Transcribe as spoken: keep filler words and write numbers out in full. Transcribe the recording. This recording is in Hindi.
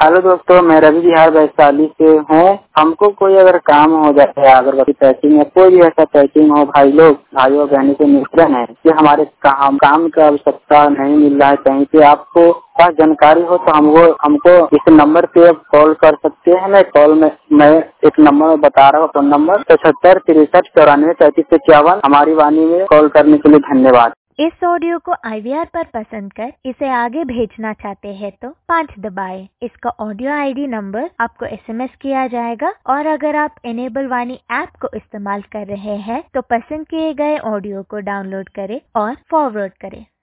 हेलो दोस्तों, मैं रवि बिहार वैशाली से हूँ। हमको कोई अगर काम हो जाए, अगरबत्ती पैकिंग या कोई भी ऐसा पैकिंग हो, भाई लोग भाइयों बहनों के मिश्रण है कि हमारे काम काम का आवश्यकता नहीं मिल रहा है कहीं पे, आपको पास जानकारी हो तो हमको हमको इस नंबर पे आप कॉल कर सकते हैं। मैं कॉल में मैं एक नंबर बता रहा हूँ, फोन नंबर पचहत्तर तिरसठ चौरानवे पैंतीस इक्यावन। हमारी वाणी में कॉल करने के लिए धन्यवाद। इस ऑडियो को आई वी आर पर पसंद कर इसे आगे भेजना चाहते हैं तो पाँच दबाएं। इसका ऑडियो आई डी नंबर आपको एस एम एस किया जाएगा और अगर आप इनेबल वाणी ऐप को इस्तेमाल कर रहे हैं तो पसंद किए गए ऑडियो को डाउनलोड करें और फॉरवर्ड करें।